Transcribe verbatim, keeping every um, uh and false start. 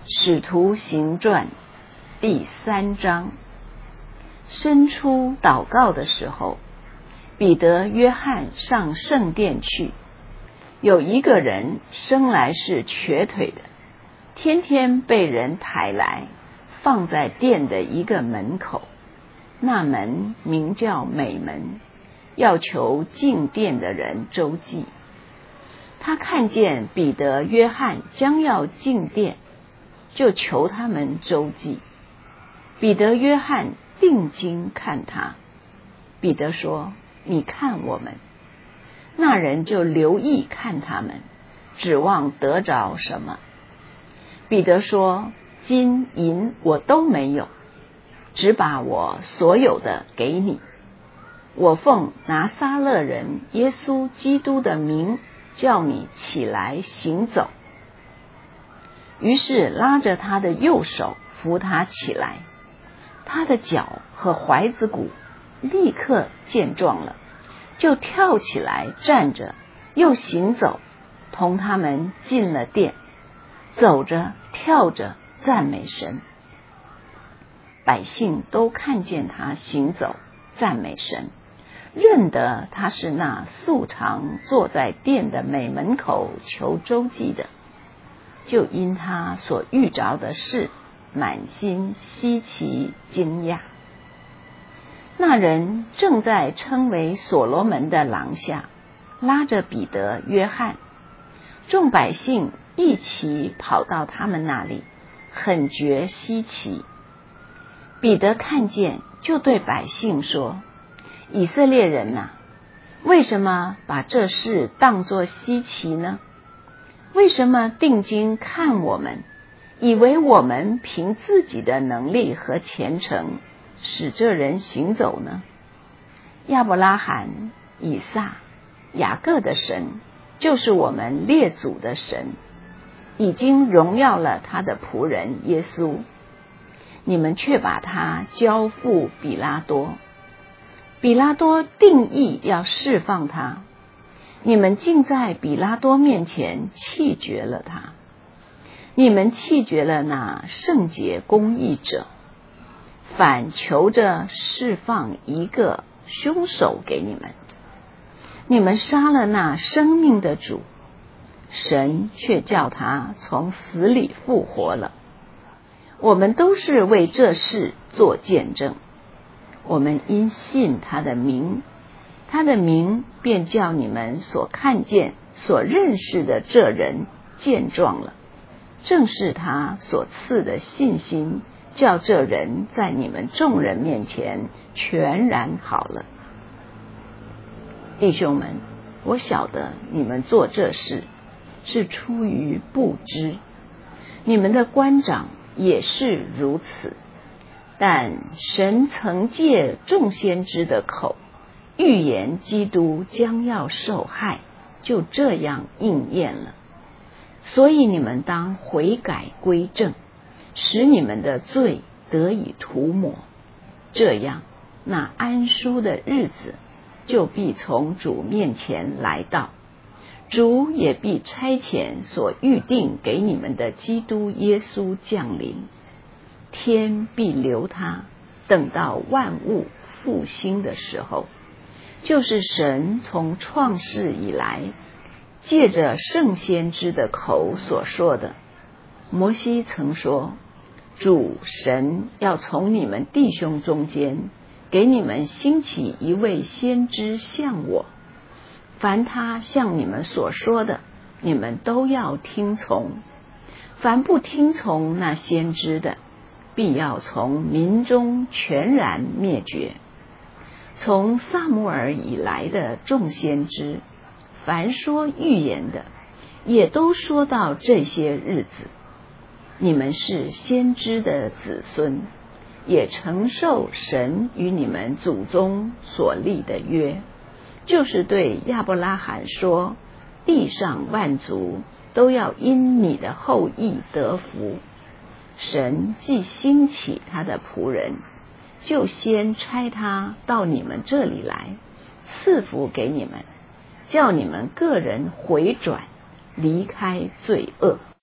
使徒行传第三章。申初祷告的时候，彼得、约翰上圣殿去。有一个人生来是瘸腿的，天天被人抬来，放在殿的一个门口，那门名叫美门，要求进殿的人周济。他看见彼得、约翰将要进殿，就求他们周济。彼得、约翰定睛看他。彼得说：你看我们。那人就留意看他们，指望得着什么。彼得说：金银我都没有，只把我所有的给你。我奉拿撒勒人耶稣基督的名叫你起来行走。于是拉着他的右手扶他起来，他的脚和踝子骨立刻健壮了，就跳起来站着，又行走，同他们进了殿，走着跳着赞美神。百姓都看见他行走赞美神，认得他是那素常坐在殿的美门口求周济的，就因他所遇着的事满心稀奇惊讶。那人正在称为所罗门的廊下，拉着彼得、约翰，众百姓一起跑到他们那里，很觉稀奇。彼得看见，就对百姓说：以色列人哪，为什么把这事当作稀奇呢？为什么定睛看我们，以为我们凭自己的能力和虔诚使这人行走呢？亚伯拉罕、以撒、雅各的神，就是我们列祖的神，已经荣耀了他的仆人耶稣。你们却把他交付比拉多，比拉多定义要释放他，你们竟在比拉多面前弃绝了他。你们弃绝了那圣洁公义者，反求着释放一个凶手给你们。你们杀了那生命的主，神却叫他从死里复活了。我们都是为这事做见证。我们因信他的名，他的名便叫你们所看见、所认识的这人健壮了。正是他所赐的信心，叫这人在你们众人面前全然好了。弟兄们，我晓得你们做这事是出于不知，你们的官长也是如此。但神曾借众先知的口预言基督将要受害，就这样应验了。所以你们当悔改归正，使你们的罪得以涂抹，这样那安舒的日子就必从主面前来到，主也必差遣所预定给你们的基督耶稣降临。天必留他，等到万物复兴的时候，就是神从创世以来借着圣先知的口所说的。摩西曾说，主神要从你们弟兄中间给你们兴起一位先知像我，凡他像你们所说的，你们都要听从。凡不听从那先知的，必要从民中全然灭绝。从撒母耳以来的众先知，凡说预言的，也都说到这些日子。你们是先知的子孙，也承受神与你们祖宗所立的约，就是对亚伯拉罕说，地上万族都要因你的后裔得福。神既兴起他的仆人，就先差他到你们这里来，赐福给你们，叫你们个人回转，离开罪恶。